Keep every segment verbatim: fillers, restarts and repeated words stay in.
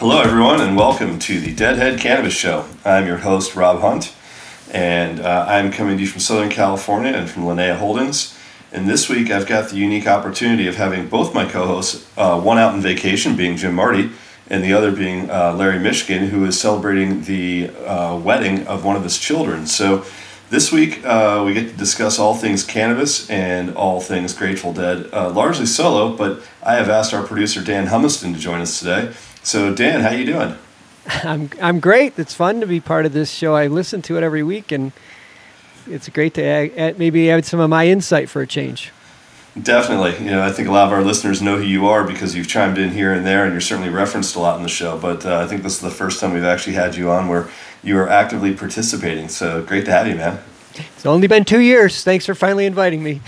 Hello, everyone, and welcome to the Deadhead Cannabis Show. I'm your host, Rob Hunt, and uh, I'm coming to you from Southern California and from Linnea Holdings. And this week, I've got the unique opportunity of having both my co-hosts, uh, one out on vacation, being Jim Marty, and the other being uh, Larry Mishkin, who is celebrating the uh, wedding of one of his children. So this week, uh, we get to discuss all things cannabis and all things Grateful Dead, uh, largely solo, but I have asked our producer, Dan Humiston, to join us today. So, Dan, how you doing? I'm I'm great. It's fun to be part of this show. I listen to it every week, and it's great to add, add, maybe add some of my insight for a change. Definitely. You know, I think a lot of our listeners know who you are because you've chimed in here and there, and you're certainly referenced a lot in the show. But uh, I think this is the first time we've actually had you on where you are actively participating. So great to have you, man. It's only been two years. Thanks for finally inviting me.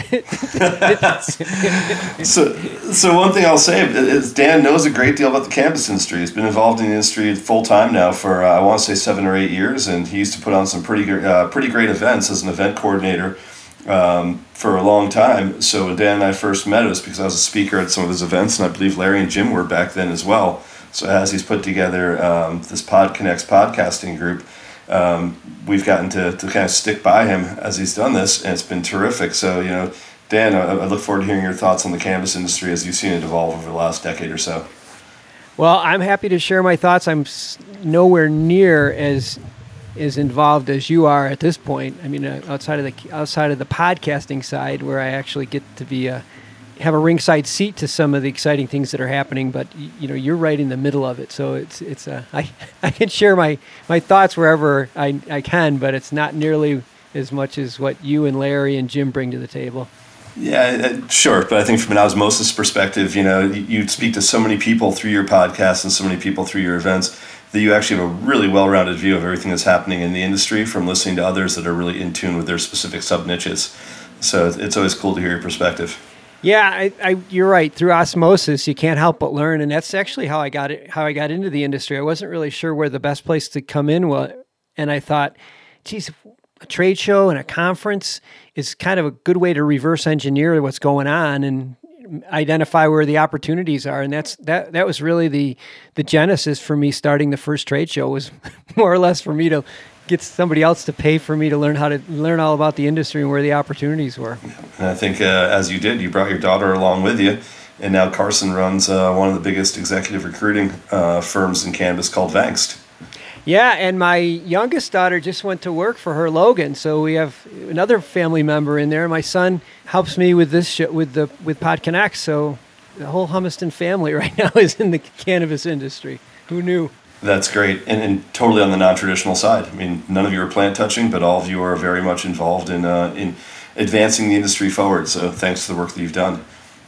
so, so one thing I'll say is Dan knows a great deal about the cannabis industry. He's been involved in the industry full time now for uh, I want to say seven or eight years, and he used to put on some pretty uh, pretty great events as an event coordinator um, for a long time. So when Dan and I first met, it was because I was a speaker at some of his events, and I believe Larry and Jim were back then as well. So as he's put together um, this PodConnects podcasting group, Um, we've gotten to, to kind of stick by him as he's done this, and it's been terrific. So, you know, Dan, I, I look forward to hearing your thoughts on the cannabis industry as you've seen it evolve over the last decade or so. Well, I'm happy to share my thoughts. I'm nowhere near as as involved as you are at this point. I mean, uh, outside of the outside of the podcasting side, where I actually get to be a have a ringside seat to some of the exciting things that are happening, but you know, you're right in the middle of it. So it's, it's, uh, I, I can share my, my thoughts wherever I, I can, but it's not nearly as much as what you and Larry and Jim bring to the table. Yeah, sure. But I think from an osmosis perspective, you know, you speak to so many people through your podcast and so many people through your events that you actually have a really well-rounded view of everything that's happening in the industry from listening to others that are really in tune with their specific sub-niches. So it's always cool to hear your perspective. Yeah, I, I, you're right. Through osmosis, you can't help but learn, and that's actually how I got it. How I got into the industry. I wasn't really sure where the best place to come in was, and I thought, geez, a trade show and a conference is kind of a good way to reverse engineer what's going on and identify where the opportunities are. And that's that. That was really the the genesis for me starting the first trade show. Was more or less for me to get somebody else to pay for me to learn how to learn all about the industry and where the opportunities were. And I think uh, as you did, you brought your daughter along with you, and now Carson runs uh, one of the biggest executive recruiting uh, firms in cannabis called Vangst. Yeah, and my youngest daughter just went to work for her Logan, so we have another family member in there. My son helps me with this show, with the with PodConnects, so the whole Humiston family right now is in the cannabis industry. Who knew? That's great, and, and totally on the non-traditional side. I mean, none of you are plant touching, but all of you are very much involved in uh, in advancing the industry forward. So thanks to the work that you've done.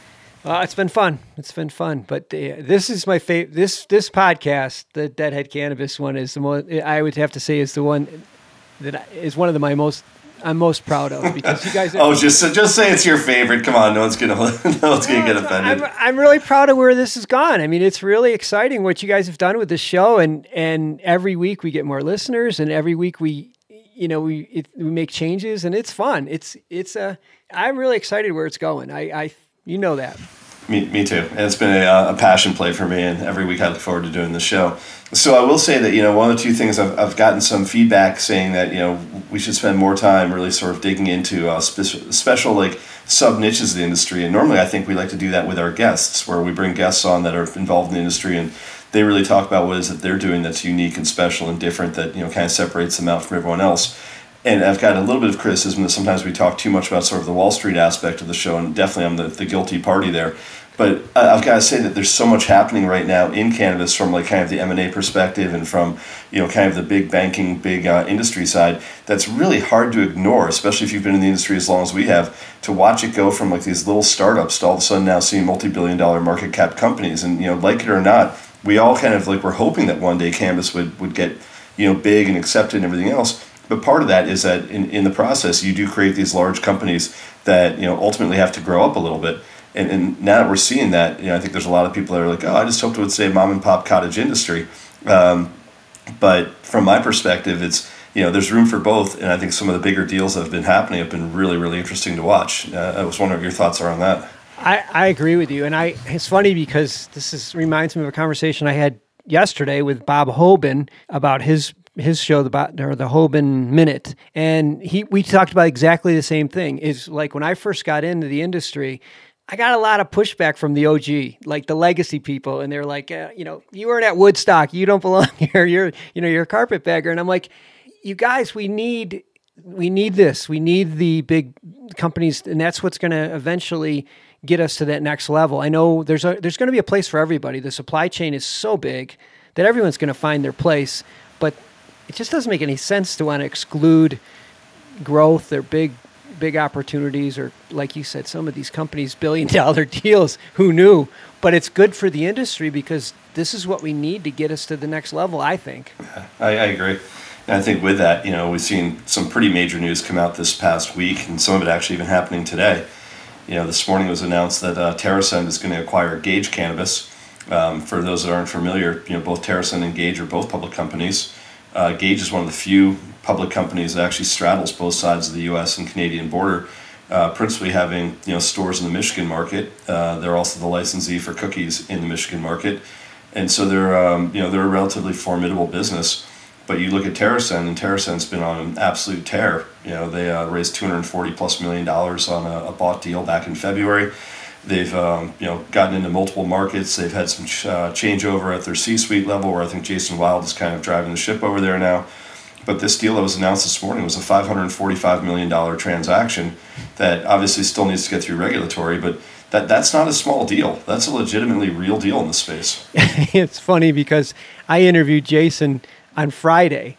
Uh, it's been fun. It's been fun. But uh, this is my favorite. This this podcast, the Deadhead Cannabis one, is the most. I would have to say is the one that I, is one of the my most. I'm most proud of because you guys. Are, oh, just just say it's your favorite. Come on, no one's gonna no one's gonna get offended. I'm, I'm really proud of where this has gone. I mean, it's really exciting what you guys have done with this show, and and every week we get more listeners, and every week we, you know, we it, we make changes, and it's fun. It's it's a. I'm really excited where it's going. I, I you know that. Me, me too. And it's been a, a passion play for me, and every week I look forward to doing this show. So I will say that, you know, one of the two things I've, I've gotten some feedback saying that, you know, we should spend more time really sort of digging into uh, spe- special, like, sub-niches of the industry. And normally I think we like to do that with our guests, where we bring guests on that are involved in the industry, and they really talk about what it is that they're doing that's unique and special and different that, you know, kind of separates them out from everyone else. And I've got a little bit of criticism that sometimes we talk too much about sort of the Wall Street aspect of the show, and definitely I'm the, the guilty party there. But I've got to say that there's so much happening right now in cannabis from like kind of the M and A perspective and from, you know, kind of the big banking, big uh, industry side that's really hard to ignore, especially if you've been in the industry as long as we have, to watch it go from like these little startups to all of a sudden now seeing multi-billion dollar market cap companies. And, you know, like it or not, we all kind of like were hoping that one day cannabis would, would get, you know, big and accepted and everything else. But part of that is that in, in the process, you do create these large companies that, you know, ultimately have to grow up a little bit. And, and now that we're seeing that, you know, I think there's a lot of people that are like, oh, I just hoped it would say mom and pop cottage industry. Um, but from my perspective, it's, you know, there's room for both. And I think some of the bigger deals that have been happening have been really, really interesting to watch. Uh, I was wondering what your thoughts are on that. I, I agree with you. And I it's funny because this is reminds me of a conversation I had yesterday with Bob Hoban about his his show, the or the Hoban Minute, and he we talked about exactly the same thing. Is like when I first got into the industry, I got a lot of pushback from the O G, like the legacy people, and they're like, uh, you know, you weren't at Woodstock, you don't belong here. You're, you know, you're a carpetbagger, and I'm like, you guys, we need. We need this. We need the big companies, and that's what's going to eventually get us to that next level. I know there's a, there's going to be a place for everybody. The supply chain is so big that everyone's going to find their place, but it just doesn't make any sense to want to exclude growth or big big opportunities, or like you said, some of these companies, billion dollar deals. Who knew? But it's good for the industry because this is what we need to get us to the next level, I think. Yeah, I, I agree. And I think with that, you know, we've seen some pretty major news come out this past week, and some of it actually even happening today. You know, this morning it was announced that uh, TerrAscend is going to acquire Gage Cannabis. Um, for those that aren't familiar, you know, both TerrAscend and Gage are both public companies. Uh, Gage is one of the few public companies that actually straddles both sides of the U S and Canadian border, uh, principally having, you know, stores in the Michigan market. Uh, they're also the licensee for cookies in the Michigan market, and so they're, um, you know, they're a relatively formidable business. But you look at TerrAscend, and TerrAscend's been on an absolute tear. You know, they uh, raised two hundred forty plus million dollars on a, a bought deal back in February. They've, um, you know, gotten into multiple markets. They've had some ch- uh, changeover at their C-suite level, where I think Jason Wild is kind of driving the ship over there now. But this deal that was announced this morning was a five hundred forty-five million dollars transaction that obviously still needs to get through regulatory, but that that's not a small deal. That's a legitimately real deal in the space. It's funny because I interviewed Jason on Friday,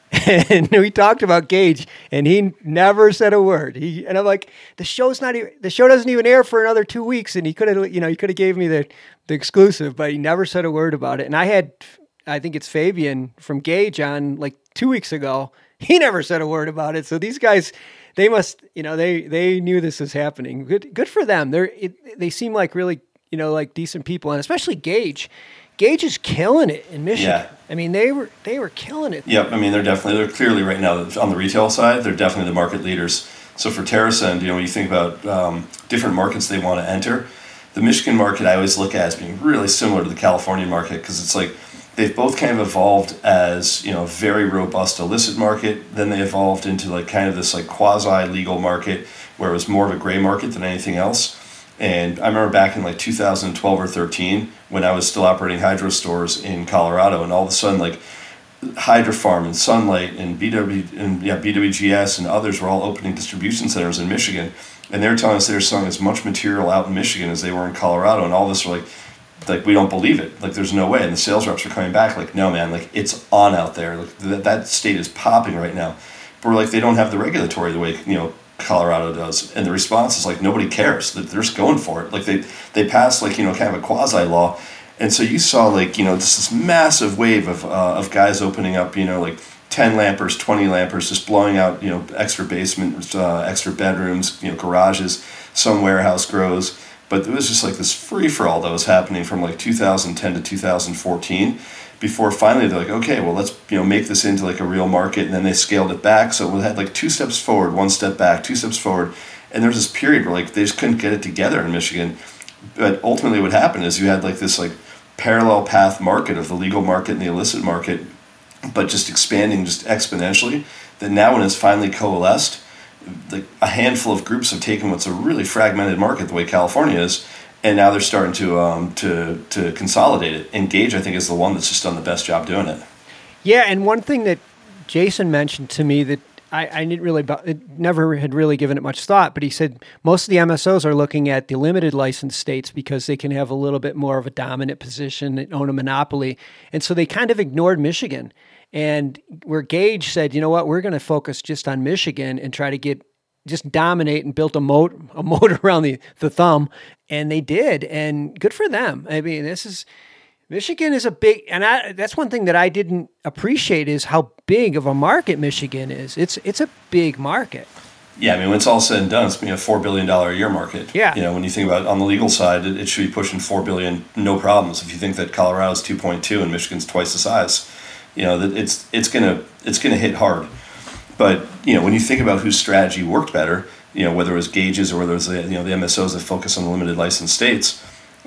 and we talked about Gage, and he never said a word. He and I'm like, the show's not even, the show doesn't even air for another two weeks, and he could have, you know, he could have gave me the the exclusive, but he never said a word about it. And I had, I think it's Fabian from Gage on like two weeks ago. He never said a word about it. So these guys, they must, you know, they they knew this was happening. Good good for them. They're it, they seem like really, you know, like decent people, and especially Gage. Gage is killing it in Michigan. Yeah. I mean, they were they were killing it. Yep. I mean, they're definitely, they're clearly right now on the retail side, they're definitely the market leaders. So for TerrAscend, you know, when you think about um, different markets they want to enter, the Michigan market I always look at as being really similar to the California market, because it's like they've both kind of evolved as, you know, a very robust illicit market. Then they evolved into like kind of this like quasi-legal market where it was more of a gray market than anything else. And I remember back in like two thousand twelve or thirteen when I was still operating hydro stores in Colorado, and all of a sudden like Hydrofarm and Sunlight and B W and yeah B W G S and others were all opening distribution centers in Michigan, and they were telling us they were selling as much material out in Michigan as they were in Colorado, and all of us were like, like we don't believe it, like there's no way. And the sales reps are coming back like, no man, like it's on out there, like that that state is popping right now. But we're like, they don't have the regulatory the way, you know, Colorado does, and the response is like nobody cares. They're just going for it. Like they they passed like, you know, kind of a quasi law, and so you saw like, you know, just this massive wave of uh, of guys opening up, you know, like ten lampers, twenty lampers, just blowing out, you know, extra basements, uh, extra bedrooms, you know, garages, some warehouse grows. But it was just like this free for all that was happening from like two thousand ten to two thousand fourteen. Before finally they're like, okay, well, let's, you know, make this into like a real market, and then they scaled it back. So it had like two steps forward, one step back, two steps forward, and there's this period where like they just couldn't get it together in Michigan. But ultimately, what happened is you had like this like parallel path market of the legal market and the illicit market, but just expanding just exponentially. That now, when it's finally coalesced, like a handful of groups have taken what's a really fragmented market the way California is, and now they're starting to um, to to consolidate it. And Gage, I think, is the one that's just done the best job doing it. Yeah, and one thing that Jason mentioned to me that I, I didn't really, never had really given it much thought, but he said most of the M S Os are looking at the limited license states because they can have a little bit more of a dominant position and own a monopoly. And so they kind of ignored Michigan. And where Gage said, you know what, we're going to focus just on Michigan and try to get just dominate, and built a moat, a moat around the, the thumb. And they did. And good for them. I mean, this is, Michigan is a big, and I, that's one thing that I didn't appreciate is how big of a market Michigan is. It's it's a big market. Yeah, I mean, when it's all said and done, it's a four billion dollars a year market. Yeah. You know, when you think about it, on the legal side, it, it should be pushing four billion dollars, no problems. If you think that Colorado's two point two and Michigan's twice the size, you know, that it's it's gonna it's gonna hit hard. But, you know, when you think about whose strategy worked better, you know, whether it was Gage's or whether it was the, you know, the M S Os that focus on the limited license states,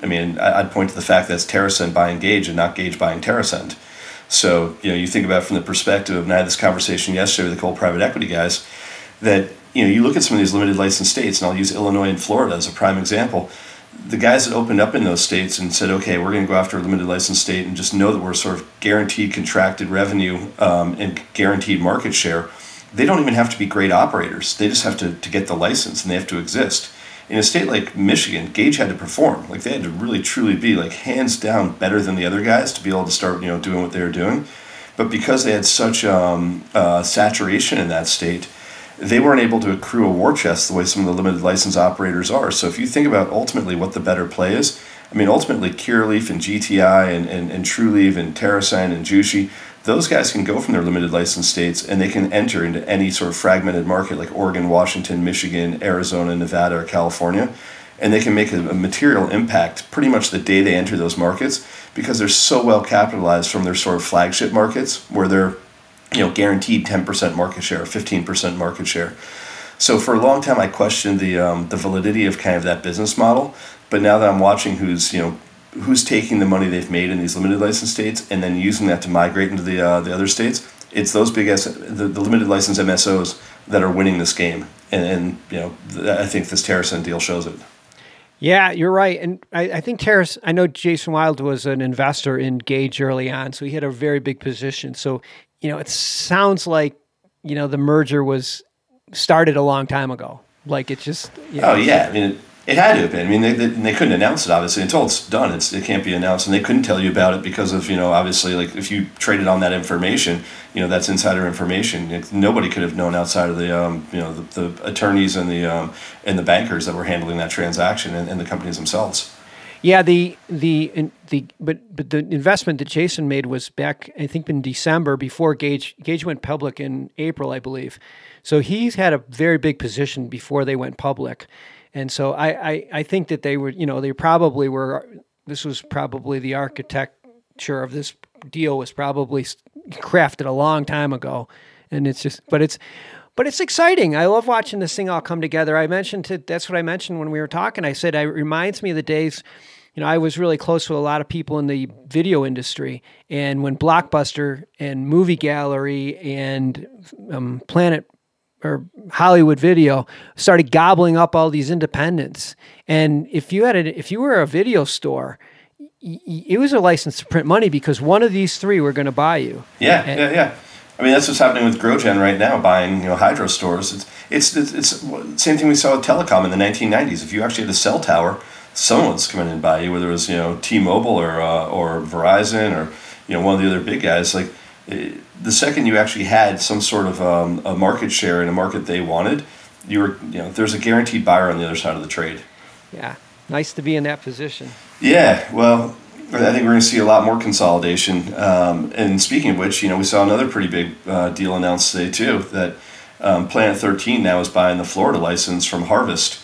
I mean, I- I'd point to the fact that it's TerraSend buying Gage and not Gage buying TerraSend. So, you know, you think about it from the perspective of, and I had this conversation yesterday with the cold private equity guys, that, you know, you look at some of these limited license states, and I'll use Illinois and Florida as a prime example. The guys that opened up in those states and said, okay, we're going to go after a limited license state and just know that we're sort of guaranteed contracted revenue um, and guaranteed market share, they don't even have to be great operators. They just have to, to get the license, and they have to exist. In a state like Michigan, Gage had to perform. Like, they had to really, truly be, like, hands down better than the other guys to be able to start, you know, doing what they were doing. But because they had such um, uh, saturation in that state, they weren't able to accrue a war chest the way some of the limited license operators are. So if you think about ultimately what the better play is, I mean, ultimately Curaleaf and G T I and, and, and Trulieve and TerraSend and Jushi, those guys can go from their limited license states and they can enter into any sort of fragmented market like Oregon, Washington, Michigan, Arizona, Nevada, or California. And they can make a, a material impact pretty much the day they enter those markets, because they're so well capitalized from their sort of flagship markets where they're, you know, guaranteed ten percent market share, fifteen percent market share. So for a long time, I questioned the um, the validity of kind of that business model. But now that I'm watching who's, you know, who's taking the money they've made in these limited license states and then using that to migrate into the uh, the other states, it's those big S- the, the limited license M S Os that are winning this game. And, and you know, th- I think this TerraSend deal shows it. Yeah, you're right. And I, I think Terrace, I know Jason Wild was an investor in Gage early on, so he had a very big position. So, you know, it sounds like, you know, the merger was started a long time ago. Like, it just, you know, oh, yeah. I mean, it, it had to have been. I mean, they, they, they couldn't announce it, obviously, until it's done. It's, it can't be announced. And they couldn't tell you about it because of, you know, obviously, like, if you traded on that information, you know, that's insider information. It, nobody could have known outside of the, um, you know, the, the attorneys and the um, and the bankers that were handling that transaction, and, and the companies themselves. Yeah, the the the but but the investment that Jason made was back, I think, in December before Gage Gage went public in April, I believe. So he's had a very big position before they went public, and so I, I, I think that they were, you know, they probably were. This was probably the architecture of this deal was probably crafted a long time ago, and it's just, but it's. But it's exciting. I love watching this thing all come together. I mentioned to, that's what I mentioned when we were talking. I said, it reminds me of the days, you know, I was really close with a lot of people in the video industry. And when Blockbuster and Movie Gallery and um, Planet or Hollywood Video started gobbling up all these independents. And if you had a, if you were a video store, it was a license to print money because one of these three were going to buy you. Yeah, and, yeah, yeah. I mean, that's what's happening with GrowGen right now, buying, you know, hydro stores. It's it's it's, it's the same thing we saw with telecom in the nineteen nineties. If you actually had a cell tower, someone's coming in and buy you, whether it was, you know, T-Mobile or uh, or Verizon or, you know, one of the other big guys. Like, it, the second you actually had some sort of um, a market share in a market they wanted, you were, you know, there's a guaranteed buyer on the other side of the trade. Yeah, nice to be in that position. Yeah, well, I think we're going to see a lot more consolidation. Um, and speaking of which, you know, we saw another pretty big uh, deal announced today too, that um, Planet thirteen now is buying the Florida license from Harvest.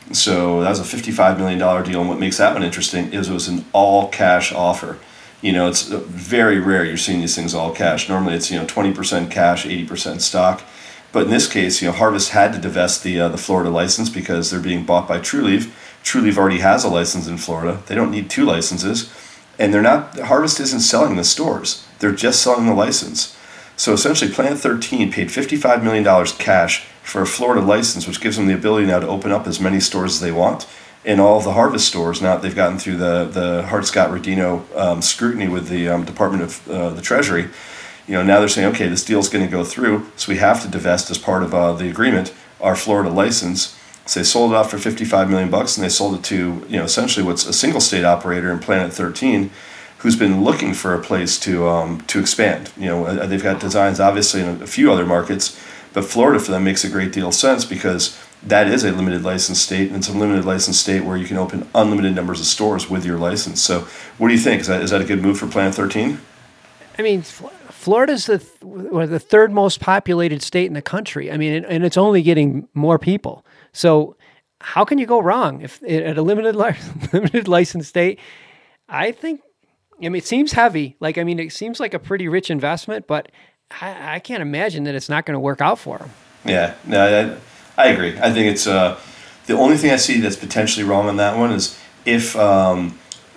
So that was a fifty-five million dollars deal. And what makes that one interesting is it was an all cash offer. You know, it's very rare you're seeing these things all cash. Normally it's, you know, twenty percent cash, eighty percent stock. But in this case, you know, Harvest had to divest the uh, the Florida license because they're being bought by Trulieve. Trulieve already has a license in Florida. They don't need two licenses. And they're not, Harvest isn't selling the stores. They're just selling the license. So essentially, Planet thirteen paid fifty-five million dollars cash for a Florida license, which gives them the ability now to open up as many stores as they want. And all of the Harvest stores, now that they've gotten through the, the Hart-Scott-Rodino um, scrutiny with the um, Department of uh, the Treasury, you know, now they're saying, okay, this deal's going to go through, so we have to divest as part of uh, the agreement our Florida license. So they sold it off for fifty-five million bucks, and they sold it to, you know, essentially what's a single state operator in Planet thirteen, who's been looking for a place to um, to expand. You know, they've got designs obviously in a few other markets, but Florida for them makes a great deal of sense because that is a limited license state, and it's a limited license state where you can open unlimited numbers of stores with your license. So, what do you think? Is that is that a good move for Planet thirteen? I mean, Florida's the th- the third most populated state in the country. I mean, and it's only getting more people. So how can you go wrong if at a limited li- limited license state? I think, I mean, it seems heavy. Like, I mean, it seems like a pretty rich investment, but I, I can't imagine that it's not going to work out for them. Yeah, no, I, I agree. I think it's uh, the only thing I see that's potentially wrong on that one is if um,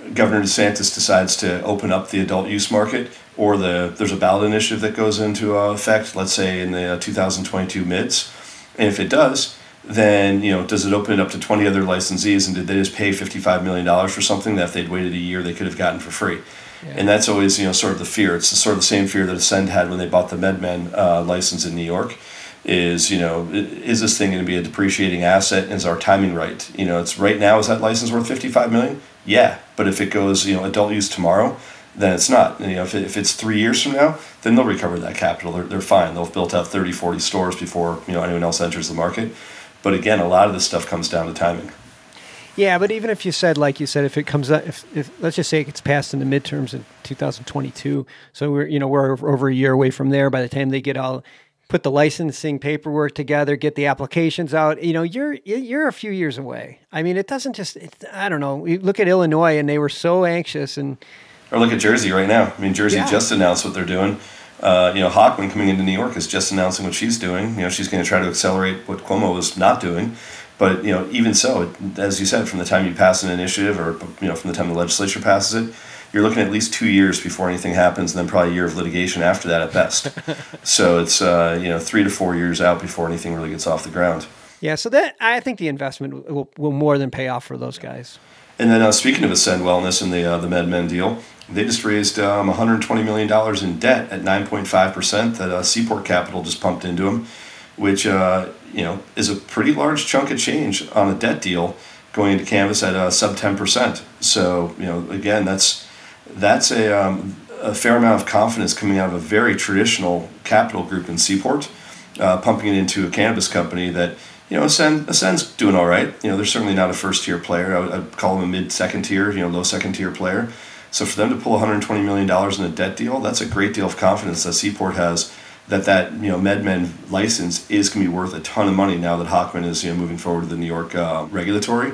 Governor DeSantis decides to open up the adult use market, or the there's a ballot initiative that goes into uh, effect, let's say in the uh, two thousand twenty-two mids, and if it does, then you know, does it open it up to twenty other licensees, and did they just pay fifty-five million dollars for something that if they'd waited a year they could have gotten for free? Yeah. And that's always, you know, sort of the fear. It's the, sort of the same fear that Ascend had when they bought the MedMen uh, license in New York. Is, you know, is this thing going to be a depreciating asset? And is our timing right? You know, it's right now, is that license worth fifty-five million dollars? Yeah, but if it goes, you know, adult use tomorrow, then it's not. And, you know, if, it, if it's three years from now, then they'll recover that capital. They're, they're fine. They'll have built out thirty, forty stores before, you know, anyone else enters the market. But again, a lot of this stuff comes down to timing. Yeah, but even if you said, like you said, if it comes up, if, if let's just say it gets passed in the midterms in two thousand twenty-two, so we're, you know, we're over a year away from there. By the time they get all, put the licensing paperwork together, get the applications out, you know, you're you're a few years away. I mean, it doesn't just, it, I don't know. We look at Illinois, and they were so anxious, and or look at Jersey right now. I mean, Jersey yeah. just announced what they're doing. Uh, you know, Hochman coming into New York is just announcing what she's doing. You know, she's going to try to accelerate what Cuomo was not doing. But, you know, even so, it, as you said, from the time you pass an initiative or, you know, from the time the legislature passes it, you're looking at least two years before anything happens, and then probably a year of litigation after that at best. So it's, uh, you know, three to four years out before anything really gets off the ground. Yeah, so that I think the investment will, will more than pay off for those guys. And then uh, speaking of Ascend Wellness and the uh, the MedMen deal, they just raised um, one hundred twenty million dollars in debt at nine point five percent that uh, Seaport Capital just pumped into them, which, uh, you know, is a pretty large chunk of change on a debt deal going into Canvas at uh, sub ten percent. So, you know, again, that's that's a, um, a fair amount of confidence coming out of a very traditional capital group in Seaport, uh, pumping it into a cannabis company that, you know, Ascend, Ascend's doing all right. You know, they're certainly not a first-tier player. I would, I'd call them a mid-second tier, you know, low second-tier player. So for them to pull one hundred twenty million dollars in a debt deal, that's a great deal of confidence that Seaport has that that, you know, MedMen license is going to be worth a ton of money now that Hochman is, you know, moving forward to the New York uh, regulatory.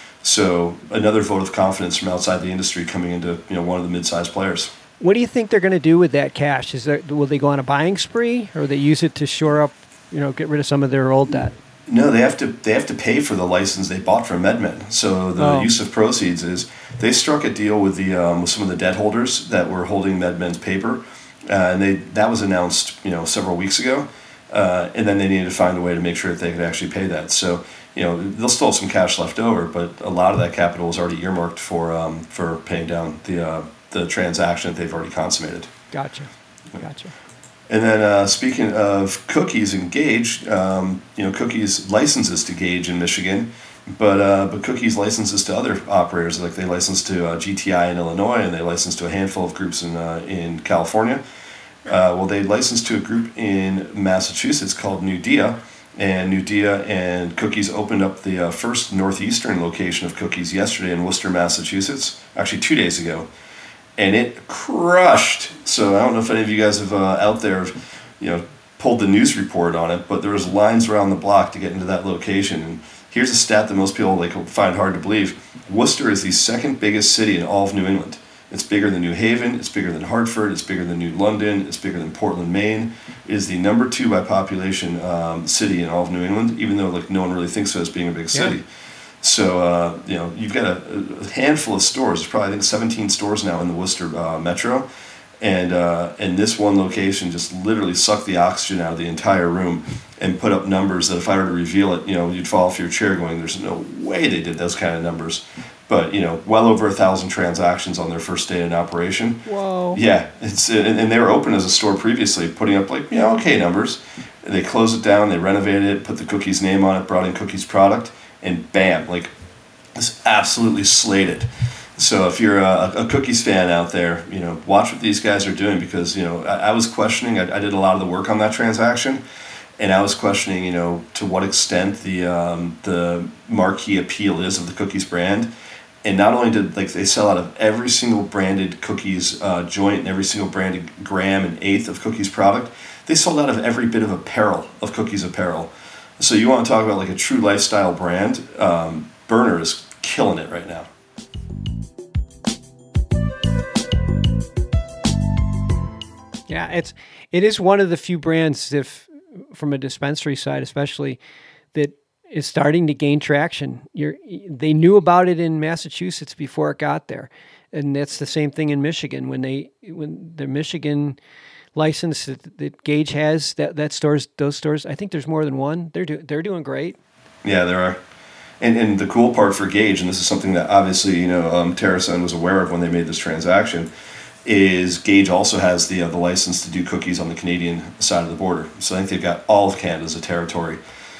So another vote of confidence from outside the industry coming into, you know, one of the mid-sized players. What do you think they're going to do with that cash? Is there, will they go on a buying spree, or will they use it to shore up, you know, get rid of some of their old debt? No, they have to they have to pay for the license they bought from MedMen. So the oh. use of proceeds is they struck a deal with the um, with some of the debt holders that were holding MedMen's paper, uh, and they that was announced, you know, several weeks ago, uh, and then they needed to find a way to make sure that they could actually pay that. So, you know, they'll still have some cash left over, but a lot of that capital is already earmarked for um, for paying down the uh, the transaction that they've already consummated. Gotcha, gotcha. And then uh, speaking of Cookies and Gage, um, you know, Cookies licenses to Gage in Michigan, but uh, but Cookies licenses to other operators. Like they license to uh, G T I in Illinois, and they license to a handful of groups in uh, in California. Uh, well, they licensed to a group in Massachusetts called Nudia, and Nudia and Cookies opened up the uh, first northeastern location of Cookies yesterday in Worcester, Massachusetts, actually two days ago. And it crushed. So I don't know if any of you guys have uh, out there, have, you know, pulled the news report on it, but there was lines around the block to get into that location. And here's a stat that most people like find hard to believe: Worcester is the second biggest city in all of New England. It's bigger than New Haven. It's bigger than Hartford. It's bigger than New London. It's bigger than Portland, Maine. It is the number two by population um, city in all of New England, even though like no one really thinks of it as being a big city. Yeah. So, uh, you know, you've got a, a handful of stores. There's probably, I think, seventeen stores now in the Worcester uh, metro. And uh, and this one location just literally sucked the oxygen out of the entire room and put up numbers that if I were to reveal it, you know, you'd fall off your chair going, there's no way they did those kind of numbers. But, you know, well over a thousand transactions on their first day in operation. Whoa. Yeah. It's and, and they were open as a store previously, putting up, like, you know, okay numbers. And they closed it down, they renovated it, put the Cookies name on it, brought in Cookies product. And bam, like, it's absolutely slated. So if you're a, a Cookies fan out there, you know, watch what these guys are doing, because, you know, I, I was questioning, I, I did a lot of the work on that transaction, and I was questioning, you know, to what extent the um, the marquee appeal is of the Cookies brand. And not only did, like, they sell out of every single branded Cookies uh, joint and every single branded gram and eighth of Cookies product, they sold out of every bit of apparel, of Cookies apparel. So you want to talk about like a true lifestyle brand, um, Burner is killing it right now. Yeah, it's it is one of the few brands, if from a dispensary side especially, that is starting to gain traction. You're, they knew about it in Massachusetts before it got there, and that's the same thing in Michigan. When they when the Michigan license that, that Gage has, that that stores those stores, I think there's more than one. They're do, they're doing great. Yeah, there are. And and the cool part for Gage, and this is something that obviously you know um, TerraSun was aware of when they made this transaction, is Gage also has the uh, the license to do cookies on the Canadian side of the border. So I think they've got all of Canada as a territory.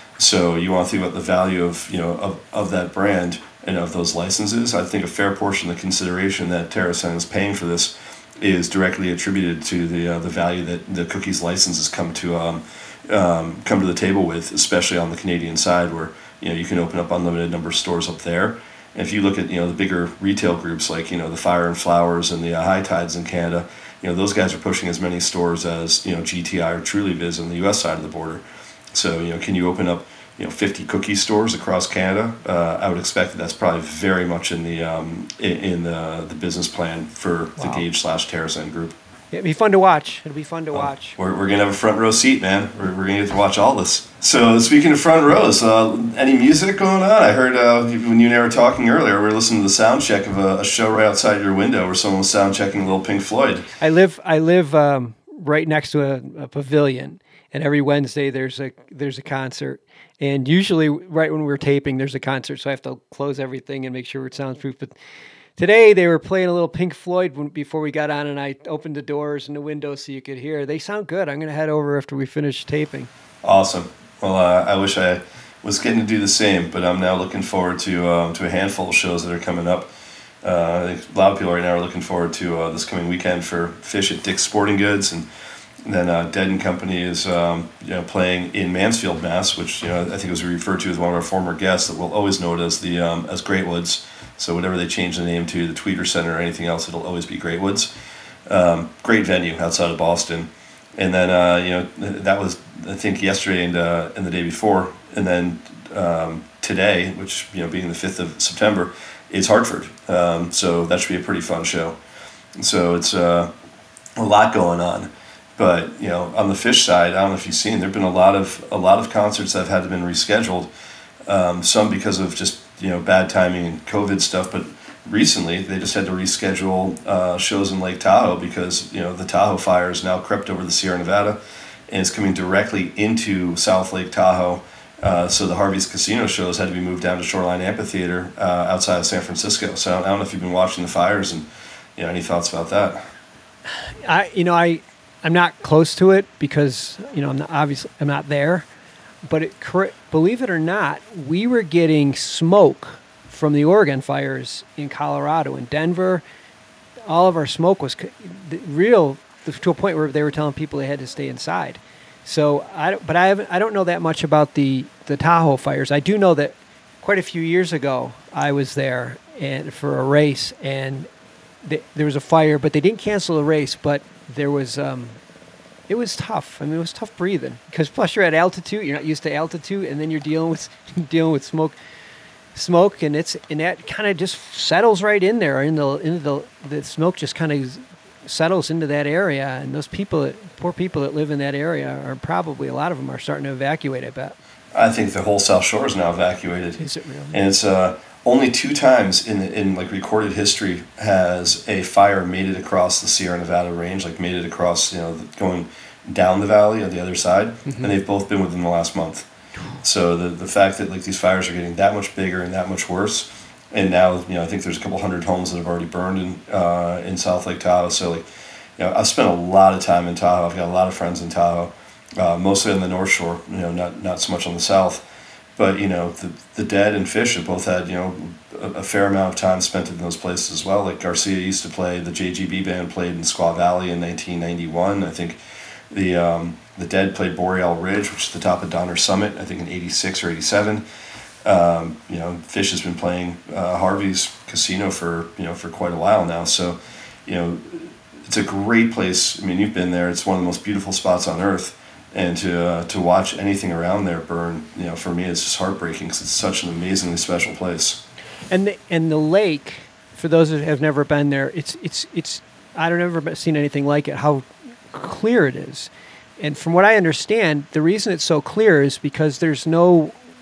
So you want to think about the value of you know of, of that brand and of those licenses. I think a fair portion of the consideration that TerraSun is paying for this is directly attributed to the uh, the value that the cookies licenses come to um, um, come to the table with, especially on the Canadian side, where you know you can open up unlimited number of stores up there. And if you look at you know the bigger retail groups like you know the Fire and Flowers and the uh, High Tides in Canada, you know those guys are pushing as many stores as you know G T I or TrulyViz on the U S side of the border. So you know can you open up you know fifty cookie stores across Canada? Uh, I would expect that that's probably very much in the um, in, in the the business plan for the Wow. Gage slash TerraSun group. It'd be fun to watch. It'll be fun to Oh, watch. We're, we're gonna have a front row seat, man. We're, we're gonna get to watch all this. So speaking of front rows, uh, any music going on? I heard uh, when you and I were talking earlier, we were listening to the sound check of a, a show right outside your window where someone was sound checking a little Pink Floyd. I live I live um, right next to a, a pavilion, and every Wednesday there's a there's a concert. And usually, right when we're taping, there's a concert, so I have to close everything and make sure it's soundproof. But today they were playing a little Pink Floyd when, before we got on, and I opened the doors and the windows so you could hear. They sound good. I'm going to head over after we finish taping. Awesome. Well, uh, I wish I was getting to do the same, but I'm now looking forward to um, to a handful of shows that are coming up. Uh, I think a lot of people right now are looking forward to uh, this coming weekend for Fish at Dick's Sporting Goods, and then uh, Dead and Company is um, you know playing in Mansfield, Mass, which you know I think was referred to as one of our former guests that we'll always know it as the um, as Great Woods. So whatever they change the name to, the Tweeter Center or anything else, it'll always be Great Woods. Um, great venue outside of Boston. And then, uh, you know, that was, I think, yesterday and, uh, and the day before. And then um, today, which, you know, being the fifth of September, is Hartford. Um, so that should be a pretty fun show. So it's uh, a lot going on. But, you know, on the Fish side, I don't know if you've seen, there have been a lot of, a lot of concerts that have had to been rescheduled. Um, some because of just, you know, bad timing and COVID stuff. But recently, they just had to reschedule uh, shows in Lake Tahoe because, you know, the Tahoe fire is now crept over the Sierra Nevada and it's coming directly into South Lake Tahoe. Uh, so the Harvey's Casino shows had to be moved down to Shoreline Amphitheater uh, outside of San Francisco. So I don't know if you've been watching the fires and, you know, any thoughts about that? I, you know, I, I'm not close to it because, you know, I'm not, obviously I'm not there. But it, believe it or not, we were getting smoke from the Oregon fires in Colorado and Denver. All of our smoke was real to a point where they were telling people they had to stay inside. So, I don't, but I haven't, I don't know that much about the, the Tahoe fires. I do know that quite a few years ago I was there and for a race, and they, there was a fire, but they didn't cancel the race. But there was. Um, It was tough. I mean, it was tough breathing because plus you're at altitude. You're not used to altitude, and then you're dealing with dealing with smoke, smoke, and it's and that kind of just settles right in there. In the into the the smoke just kind of settles into that area, and those people, that, poor people that live in that area, are probably a lot of them are starting to evacuate. I bet. I think the whole South Shore is now evacuated. Is it really? And it's uh, only two times in in like recorded history has a fire made it across the Sierra Nevada range, like made it across, you know, going down the valley on the other side, mm-hmm. and they've both been within the last month. So the the fact that like these fires are getting that much bigger and that much worse, and now you know I think there's a couple hundred homes that have already burned in uh, in South Lake Tahoe. So like, you know, I've spent a lot of time in Tahoe. I've got a lot of friends in Tahoe. Uh, mostly on the North Shore, you know, not not so much on the South, but you know, the the Dead and Fish have both had, you know, a, a fair amount of time spent in those places as well. Like Garcia used to play, the J G B band played in Squaw Valley in nineteen ninety-one. I think the um, the Dead played Boreal Ridge, which is the top of Donner Summit, I think in eighty-six or eighty-seven. Um, you know, Fish has been playing uh, Harvey's Casino for you know for quite a while now. So, you know, it's a great place. I mean, you've been there. It's one of the most beautiful spots on earth. And to uh, to watch anything around there burn, you know, for me, it's just heartbreaking because it's such an amazingly special place. And the and the lake, for those that have never been there, it's it's it's I don't ever seen anything like it. How clear it is, and from what I understand, the reason it's so clear is because there's no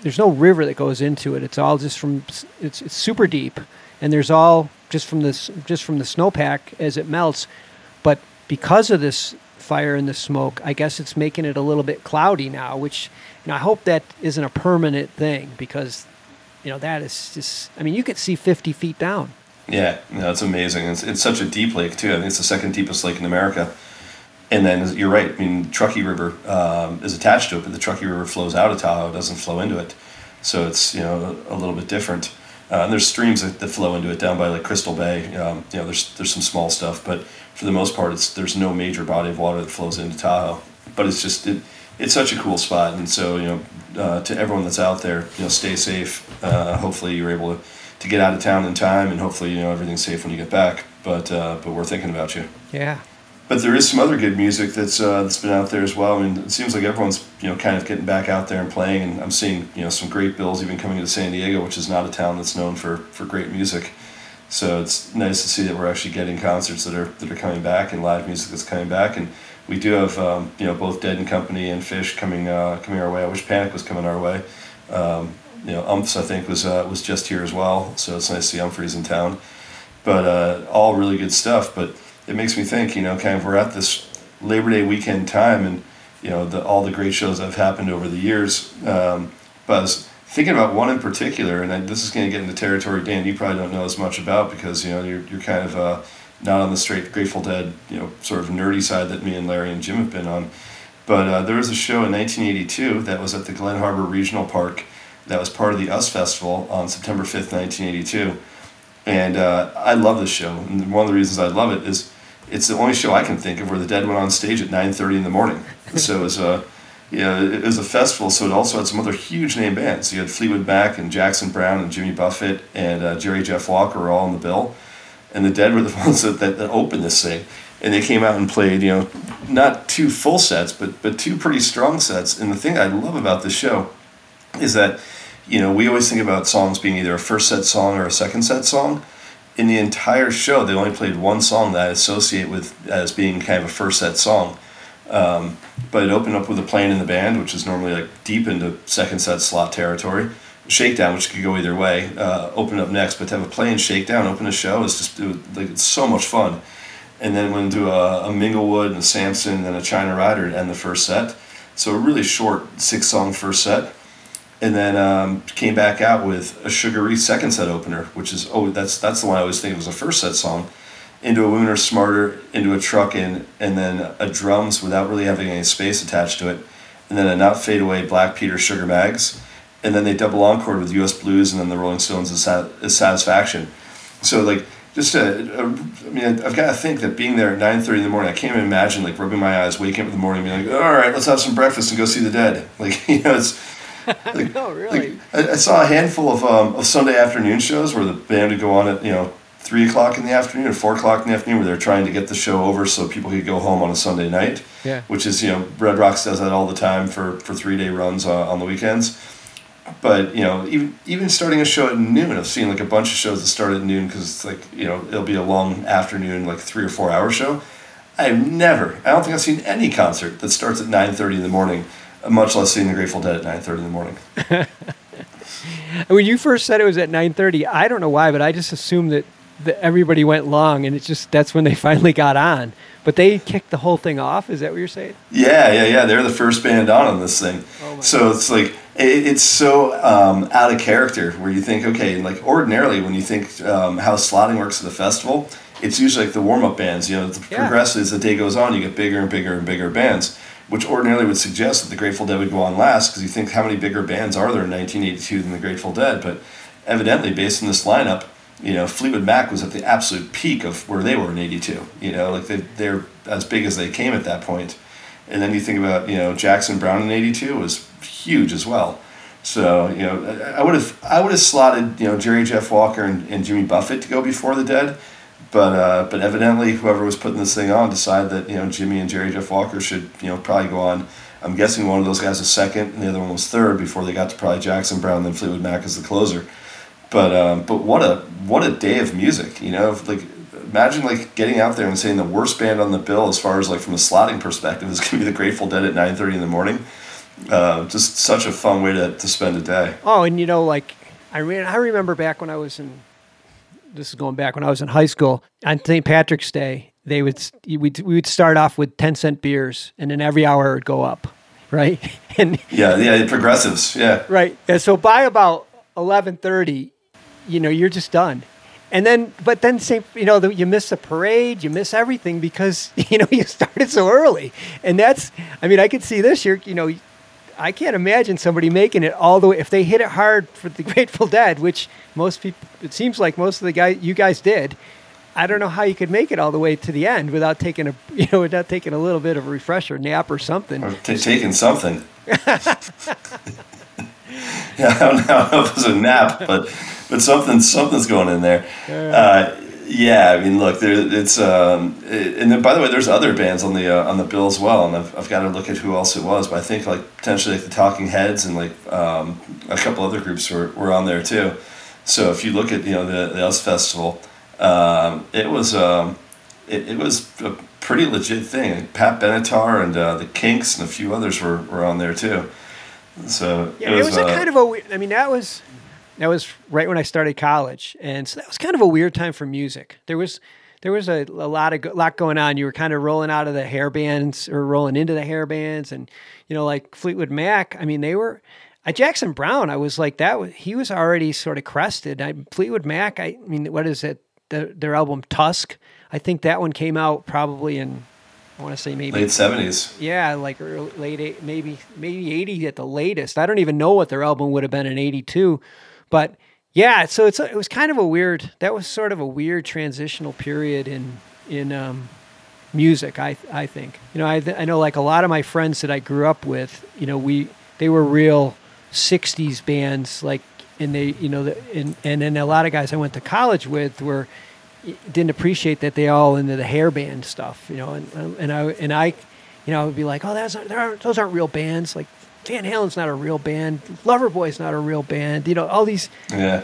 there's no river that goes into it. It's all just from it's it's super deep, and there's all just from this just from the snowpack as it melts. But because of this fire and the smoke, I guess it's making it a little bit cloudy now. Which, you know, I hope that isn't a permanent thing, because, you know, that is just. I mean, you could see fifty feet down. Yeah, no, it's amazing. It's it's such a deep lake too. I think it's the second deepest lake in America. And then you're right. I mean, Truckee River um, is attached to it, but the Truckee River flows out of Tahoe. It doesn't flow into it, so it's, you know, a, a little bit different. Uh, and there's streams that, that flow into it down by like Crystal Bay. Um, you know, there's there's some small stuff, but for the most part, it's there's no major body of water that flows into Tahoe. But it's just it, it's such a cool spot, and so, you know, uh, to everyone that's out there, you know, stay safe. Uh, hopefully, you're able to, to get out of town in time, and hopefully, you know, everything's safe when you get back. But uh, but we're thinking about you. Yeah. But there is some other good music that's uh, that's been out there as well. I mean, it seems like everyone's, you know, kind of getting back out there and playing. And I'm seeing, you know, some great bills even coming to San Diego, which is not a town that's known for, for great music. So it's nice to see that we're actually getting concerts that are that are coming back, and live music that's coming back. And we do have, um, you know, both Dead and Company and Fish coming uh, coming our way. I wish Panic was coming our way. Um, you know, Umphs, I think, was uh, was just here as well. So it's nice to see Umphreys in town. But uh, all really good stuff. But it makes me think, you know, kind of we're at this Labor Day weekend time, and, you know, the, all the great shows that have happened over the years. Um, but I was thinking about one in particular, and I, this is going to get into territory, Dan, you probably don't know as much about, because, you know, you're you're kind of uh, not on the straight Grateful Dead, you know, sort of nerdy side that me and Larry and Jim have been on. But uh, there was a show in nineteen eighty-two that was at the Glen Harbor Regional Park that was part of the U S Festival on September fifth, nineteen eighty-two. And uh, I love this show. And one of the reasons I love it is it's the only show I can think of where the Dead went on stage at nine thirty in the morning. So it was a, you know, it was a festival, so it also had some other huge name bands. You had Fleetwood Mac and Jackson Browne and Jimmy Buffett and uh, Jerry Jeff Walker were all on the bill. And the Dead were the ones that, that, that opened this thing. And they came out and played, you know, not two full sets, but but two pretty strong sets. And the thing I love about this show is that, you know, we always think about songs being either a first set song or a second set song. In the entire show, they only played one song that I associate with as being kind of a first set song. Um, but it opened up with a Playing in the Band, which is normally like deep into second set slot territory. Shakedown, which could go either way, uh, opened up next. But to have a Play and Shakedown open a show is just it was, like, it's so much fun. And then went into a, a Minglewood and a Samson and then a China Rider to end the first set. So a really short six song first set. And then um, came back out with a Sugary second set opener, which is, oh, that's that's the one I always think was a first set song, into a Wooner Smarter, into a Truckin', and then a Drums without really having any space attached to it, and then a Not Fade Away Black Peter Sugar Mags, and then they double encored with U S Blues and then the Rolling Stones' Is Satisfaction. So, like, just a, a, I mean, I've got to think that being there at nine thirty in the morning, I can't even imagine, like, rubbing my eyes, waking up in the morning and being like, all right, let's have some breakfast and go see the Dead. Like, you know, it's... Like, no, really. Like, I, I saw a handful of um, of Sunday afternoon shows where the band would go on at, you know, three o'clock in the afternoon or four o'clock in the afternoon, where they're trying to get the show over so people could go home on a Sunday night. Yeah. Which is, you know, Red Rocks does that all the time for, for three day runs uh, on the weekends. But, you know, even even starting a show at noon, I've seen like a bunch of shows that start at noon because it's like, you know, it'll be a long afternoon, like three or four hour show. I've never, I don't think I've seen any concert that starts at nine thirty in the morning, much less seeing the Grateful Dead at nine thirty in the morning. When you first said it was at nine thirty, I don't know why, but I just assumed that, that everybody went long, and it's just that's when they finally got on. But they kicked the whole thing off? Is that what you're saying? Yeah, yeah, yeah. They're the first band on on this thing. Oh my so God. It's like, it, it's so um, out of character where you think, okay, like ordinarily when you think um, how slotting works at the festival, it's usually like the warm-up bands. You know, the Yeah. progressively as the day goes on, you get bigger and bigger and bigger bands, which ordinarily would suggest that the Grateful Dead would go on last, because you think how many bigger bands are there in nineteen eighty-two than the Grateful Dead? But evidently, based on this lineup, you know, Fleetwood Mac was at the absolute peak of where they were in eighty-two. You know, like they, they're as big as they came at that point. And then you think about, you know, Jackson Browne in eighty-two was huge as well. So, you know, I would have I would have slotted, you know, Jerry Jeff Walker and, and Jimmy Buffett to go before the Dead. But uh, but evidently, whoever was putting this thing on decided that, you know, Jimmy and Jerry Jeff Walker should, you know, probably go on. I'm guessing one of those guys was second and the other one was third before they got to probably Jackson Browne and then Fleetwood Mac as the closer. But um, but what a what a day of music, you know, like imagine like getting out there and saying the worst band on the bill as far as like from a slotting perspective is going to be the Grateful Dead at nine thirty in the morning. Uh, just such a fun way to, to spend a day. Oh, and you know, like I re- I remember back when I was in. This is going back when I was in high school on Saint Patrick's Day. They would we'd, we would start off with ten cent beers, and then every hour it would go up, right? And yeah, yeah, the progressives, yeah, right. And so by about eleven thirty, you know, you're just done. And then, but then, same, you know, you miss the parade, you miss everything because you know you started so early, and that's. I mean, I could see this year. You know, I can't imagine somebody making it all the way if they hit it hard for the Grateful Dead, which most people. It seems like most of the guys you guys did. I don't know how you could make it all the way to the end without taking a, you know, without taking a little bit of a refresher nap or something. Or t- taking something. Yeah, I don't know if it was a nap, but but something something's going in there. Uh, yeah, I mean, look, there it's um, it, and then by the way, there's other bands on the uh, on the bill as well, and I've I've got to look at who else it was, but I think like potentially like the Talking Heads and like um, a couple other groups were, were on there too. So if you look at you know the the Ellis Festival, um, it was um, it, it was a pretty legit thing. Pat Benatar and uh, the Kinks and a few others were, were on there too. So yeah, it was, it was a uh, kind of a. I mean, that was that was right when I started college, and so that was kind of a weird time for music. There was there was a, a lot of a lot going on. You were kind of rolling out of the hair bands or rolling into the hair bands, and you know, like Fleetwood Mac. I mean, they were. Uh, Jackson Browne, I was like that. Was, he was already sort of crested. I, Fleetwood Mac. I, I mean, what is it? The, their album Tusk. I think that one came out probably in. I want to say maybe late seventies. Yeah, like early, late eight, maybe maybe eighty at the latest. I don't even know what their album would have been in eighty-two, but yeah. So it's it was kind of a weird. That was sort of a weird transitional period in in um, music. I I think you know I I know like a lot of my friends that I grew up with. You know we they were real sixties bands like and they you know the, and and then a lot of guys I went to college with were. Didn't appreciate that they all into the hair band stuff, you know, and and I and I, you know, I would be like, oh, that's not, there aren't, those aren't real bands. Like Van Halen's not a real band, Loverboy's not a real band, you know, all these. Yeah.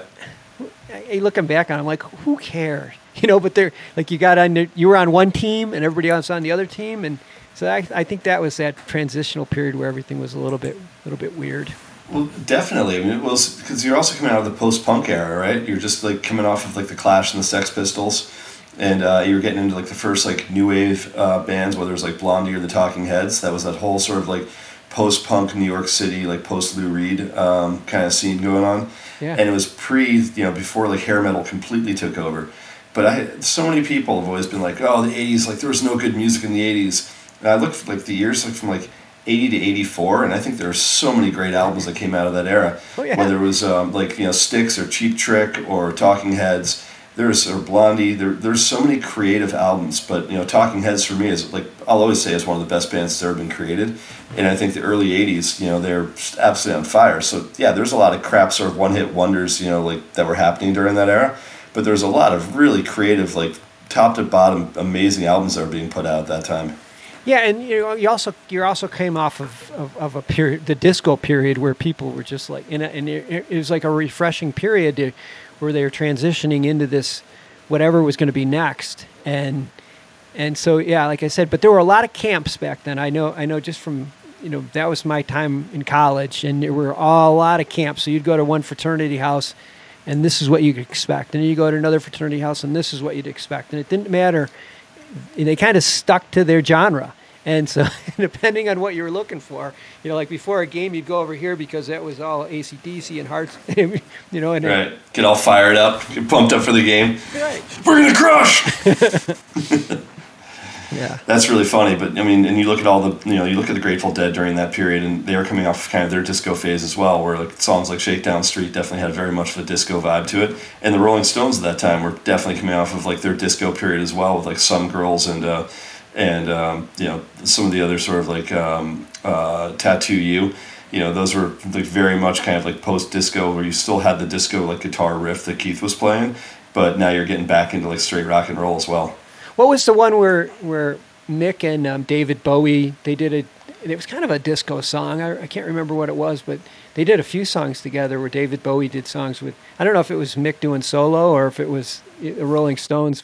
I, looking back on, it, I'm like, who cares, you know? But they're like, you got on, you were on one team, and everybody else on the other team, and so I I think that was that transitional period where everything was a little bit a little bit weird. Well, definitely. I mean, it was because you're also coming out of the post-punk era, right? You're just like coming off of like the Clash and the Sex Pistols, and uh, you were getting into like the first like new wave uh, bands, whether it was like Blondie or the Talking Heads. That was that whole sort of like post-punk New York City, like post-Lou Reed um, kind of scene going on. Yeah. And it was pre, you know, before like hair metal completely took over. But I, so many people have always been like, oh, the eighties, like there was no good music in the eighties. And I looked like the years like from like eighty to eighty-four, and I think there are so many great albums that came out of that era. Oh, yeah. Whether it was um, like you know Styx or Cheap Trick or Talking Heads, there's or Blondie. There, there's so many creative albums. But you know, Talking Heads for me is like I'll always say is one of the best bands that's ever been created. And I think the early eighties, you know, they're just absolutely on fire. So yeah, there's a lot of crap sort of one hit wonders, you know, like that were happening during that era. But there's a lot of really creative, like top to bottom, amazing albums that were being put out at that time. Yeah, and you know, you also you also came off of, of, of a period, the disco period, where people were just like, in a, and it, it was like a refreshing period to, where they were transitioning into this, whatever was going to be next, and and so yeah, like I said, but there were a lot of camps back then. I know, I know, just from you know, that was my time in college, and there were all, a lot of camps. So you'd go to one fraternity house, and this is what you could expect, and then you go to another fraternity house, and this is what you'd expect, and it didn't matter. They kind of stuck to their genre. And so depending on what you were looking for, you know, like before a game, you'd go over here because that was all A C D C and Hearts, you know. And right. Get all fired up, get pumped up for the game. Right. We're going to crush! Yeah. That's really funny. But, I mean, and you look at all the, you know, you look at the Grateful Dead during that period, and they were coming off kind of their disco phase as well, where like songs like Shakedown Street definitely had very much of a disco vibe to it. And the Rolling Stones at that time were definitely coming off of like their disco period as well, with like Some Girls and, uh, and um, you know, some of the other sort of like um, uh, Tattoo You. You know, those were like very much kind of like post-disco, where you still had the disco like guitar riff that Keith was playing, but now you're getting back into like straight rock and roll as well. What was the one where where Mick and um, David Bowie, they did a, it was kind of a disco song. I, I can't remember what it was, but they did a few songs together where David Bowie did songs with, I don't know if it was Mick doing solo or if it was the Rolling Stones, but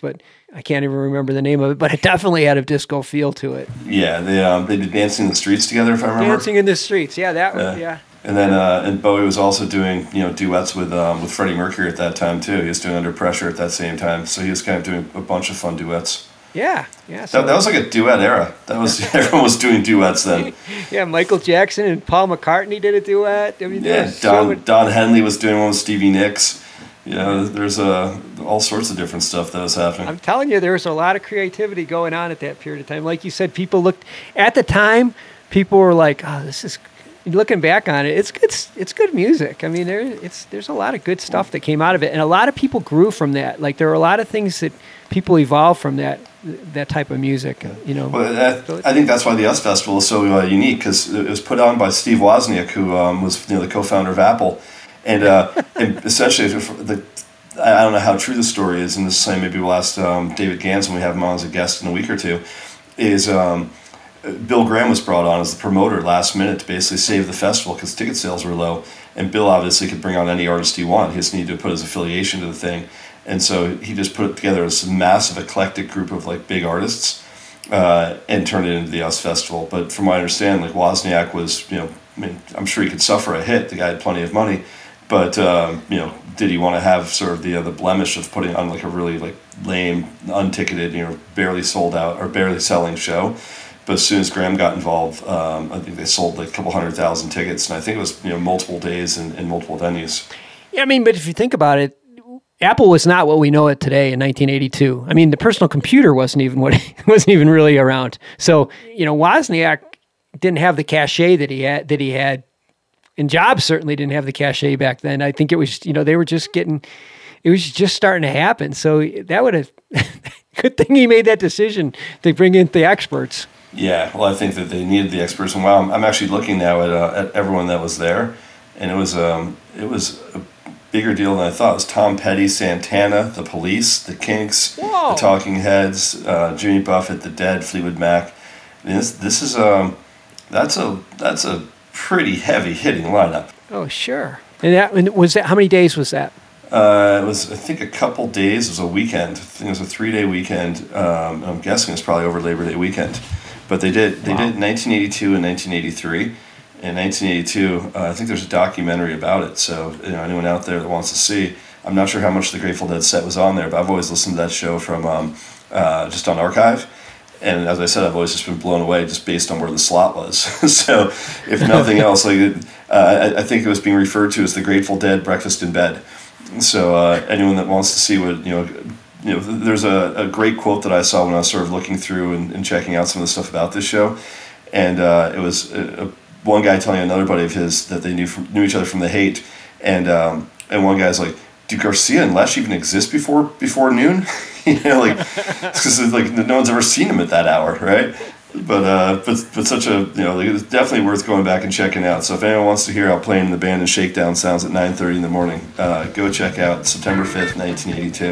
I can't even remember the name of it, but it definitely had a disco feel to it. Yeah, they um, they did Dancing in the Streets together, if I remember. Dancing in the Streets, yeah, that yeah. was, yeah. And then uh, and Bowie was also doing you know duets with um, with Freddie Mercury at that time too. He was doing Under Pressure at that same time, so he was kind of doing a bunch of fun duets. Yeah, yeah. So that, that was like a duet era. That was everyone was doing duets then. Yeah, Michael Jackson and Paul McCartney did a duet. I mean, yeah, Don so many... Don Henley was doing one with Stevie Nicks. You know, there's uh, all sorts of different stuff that was happening. I'm telling you, there was a lot of creativity going on at that period of time. Like you said, people looked at the time. People were like, "Oh, this is." Looking back on it, it's good. It's good music. I mean, there it's there's a lot of good stuff that came out of it, and a lot of people grew from that. Like there were a lot of things that people evolved from that that type of music. You know, well, that, I think that's why the U S Festival is so uh, unique, because it was put on by Steve Wozniak, who um, was you know the co-founder of Apple, and, uh, and essentially the. I don't know how true the story is, and this is something maybe we'll ask um, David Gans when we have him on as a guest in a week or two. Is um, Bill Graham was brought on as the promoter last minute to basically save the festival because ticket sales were low, and Bill obviously could bring on any artist he wanted. He just needed to put his affiliation to the thing, and so he just put it together as a massive eclectic group of like big artists, uh, and turned it into the U S Festival. But from what I understand, like Wozniak was, you know, I mean, I'm sure he could suffer a hit. The guy had plenty of money, but um, you know, did he want to have sort of the uh, the blemish of putting on like a really like lame, unticketed, you know, barely sold out or barely selling show? But as soon as Graham got involved, um, I think they sold like a couple hundred thousand tickets, and I think it was you know multiple days and, and multiple venues. Yeah, I mean, but if you think about it, Apple was not what we know it today in nineteen eighty-two. I mean, the personal computer wasn't even what wasn't even really around. So you know, Wozniak didn't have the cachet that he had that he had, and Jobs certainly didn't have the cachet back then. I think it was you know they were just getting, it was just starting to happen. So that would have good thing he made that decision to bring in the experts. Yeah, well, I think that they needed the experts, and wow, I'm, I'm actually looking now at uh, at everyone that was there, and it was um it was a bigger deal than I thought. It was Tom Petty, Santana, The Police, The Kinks, Whoa. The Talking Heads, uh, Jimmy Buffett, The Dead, Fleetwood Mac. I mean, this this is um that's a that's a pretty heavy hitting lineup. Oh sure, and that and was that how many days was that? Uh, it was, I think, a couple days. It was a weekend. I think it was a three-day weekend. Um, I'm guessing it's probably over Labor Day weekend. But they did they wow. did nineteen eighty-two and nineteen eighty-three. In nineteen eighty-two, uh, I think there's a documentary about it. So you know, anyone out there that wants to see, I'm not sure how much the Grateful Dead set was on there, but I've always listened to that show from um, uh, just on Archive. And as I said, I've always just been blown away just based on where the slot was. So if nothing else, like uh, I, I think it was being referred to as the Grateful Dead Breakfast in Bed. So uh, anyone that wants to see what, you know, you know, there's a, a great quote that I saw when I was sort of looking through and, and checking out some of the stuff about this show. And uh, it was a, a, one guy telling another buddy of his that they knew from, knew each other from The Hate. And um, and one guy's like, do Garcia and Lesh even exist before before noon? You know, like, because like no one's ever seen him at that hour, right? But uh, but but such a you know, like, it's definitely worth going back and checking out. So if anyone wants to hear how Playing the Band and Shakedown sounds at nine thirty in the morning, uh, go check out September fifth, nineteen eighty-two.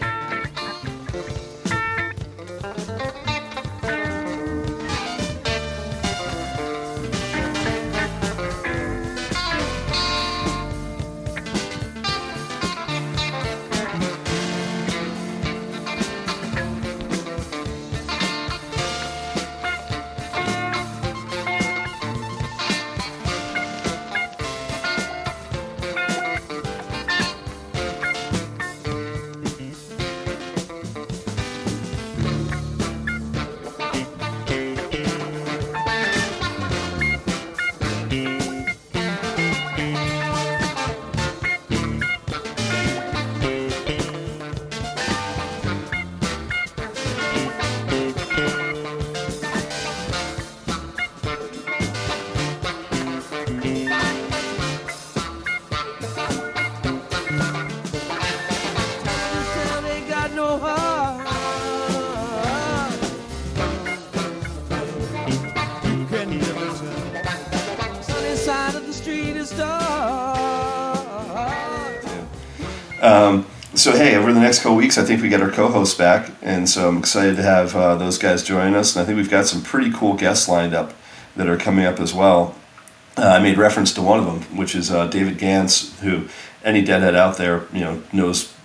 Um, so hey, over the next couple weeks, I think we get our co-hosts back, and so I'm excited to have uh, those guys join us. And I think we've got some pretty cool guests lined up that are coming up as well. Uh, I made reference to one of them, which is uh, David Gans, who any Deadhead out there, you know, knows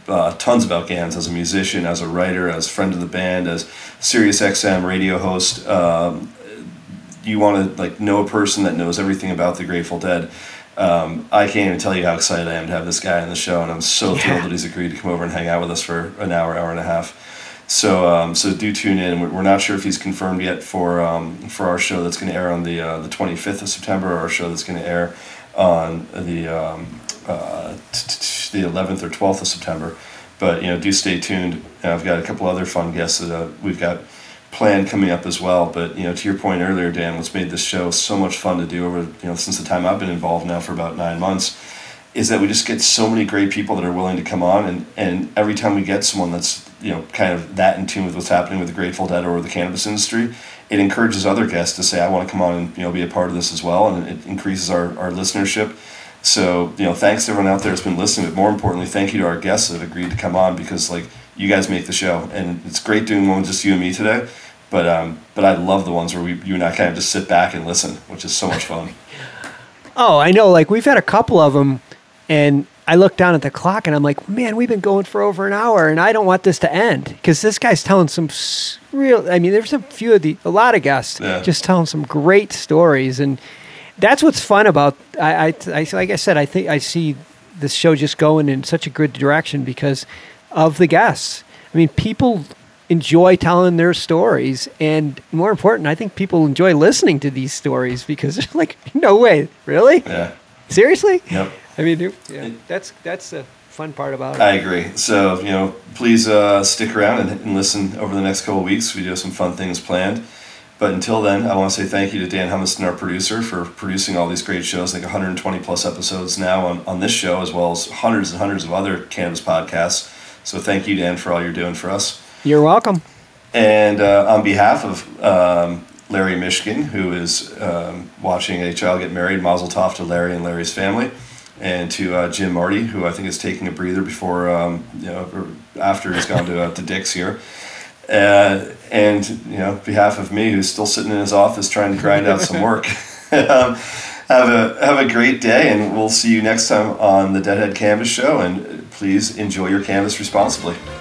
uh, tons about Gans as a musician, as a writer, as a friend of the band, as Sirius X M radio host. Um, you want to like know a person that knows everything about the Grateful Dead. Um, I can't even tell you how excited I am to have this guy on the show, and I'm so yeah. thrilled that he's agreed to come over and hang out with us for an hour, hour and a half. So, um, so do tune in. We're not sure if he's confirmed yet for um, for our show that's going to air on the uh, the twenty-fifth of September, or our show that's going to air on the um, uh, the eleventh or twelfth of September. But you know, do stay tuned. I've got a couple other fun guests that uh, we've got planned coming up as well. But you know, to your point earlier, Dan, what's made this show so much fun to do over you know since the time I've been involved now for about nine months, is that we just get so many great people that are willing to come on, and and every time we get someone that's you know, kind of that in tune with what's happening with the Grateful Dead or the cannabis industry, it encourages other guests to say, I want to come on and, you know, be a part of this as well. And it increases our, our listenership. So, you know, thanks to everyone out there that's been listening, but more importantly, thank you to our guests that have agreed to come on, because like you guys make the show, and it's great doing one with just you and me today. But, um, but I love the ones where we, you and I kind of just sit back and listen, which is so much fun. Oh, I know. Like we've had a couple of them, and I look down at the clock and I'm like, man, we've been going for over an hour, and I don't want this to end, because this guy's telling some real, I mean, there's a few of the, a lot of guests yeah. just telling some great stories. And that's what's fun about, I, I, I, like I said, I think I see this show just going in such a good direction because of the guests. I mean, people enjoy telling their stories, and more important, I think people enjoy listening to these stories, because they're like, no way, really? Yeah. Seriously? Yep. I mean, yeah, that's that's the fun part about it. I agree. So, you know, please uh, stick around and, and listen over the next couple of weeks. We do have some fun things planned. But until then, I want to say thank you to Dan Humiston, our producer, for producing all these great shows, like one hundred twenty plus episodes now on, on this show, as well as hundreds and hundreds of other cannabis podcasts. So thank you, Dan, for all you're doing for us. You're welcome. And uh, on behalf of um, Larry Mishkin, who is um, watching a child get married, mazel tov to Larry and Larry's family. And to uh, Jim Marty, who I think is taking a breather before, um, you know, or after he's gone to uh, to Dick's here, uh, and you know, behalf of me, who's still sitting in his office trying to grind out some work. um, have a have a great day, and we'll see you next time on the Deadhead Canvas Show. And please enjoy your canvas responsibly.